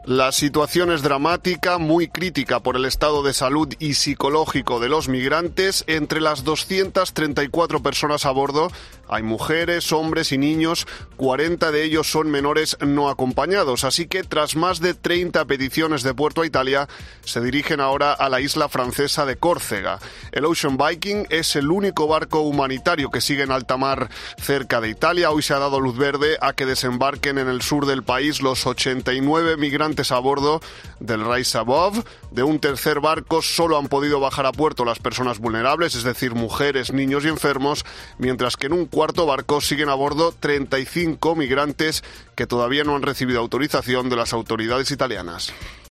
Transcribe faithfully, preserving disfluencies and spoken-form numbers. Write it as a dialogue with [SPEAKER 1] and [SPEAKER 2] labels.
[SPEAKER 1] La situación es dramática, muy crítica por el estado de salud y psicológico de los migrantes. Entre las doscientas treinta y cuatro personas a bordo hay mujeres, hombres y niños, cuarenta de ellos son menores no acompañados. Así que tras más de treinta peticiones de Puerto a Italia, se dirigen ahora a la isla francesa de Córcega. El Ocean Viking es el único barco humanitario que sigue en alta mar cerca de Italia. Hoy se ha dado luz verde a que desembarquen en el sur del país los ochenta y nueve migrantes a bordo del Rise Above. De un tercer barco solo han podido bajar a puerto las personas vulnerables, es decir, mujeres, niños y enfermos, mientras que en un cuarto barco siguen a bordo treinta y cinco migrantes que todavía no han recibido autorización de las autoridades italianas.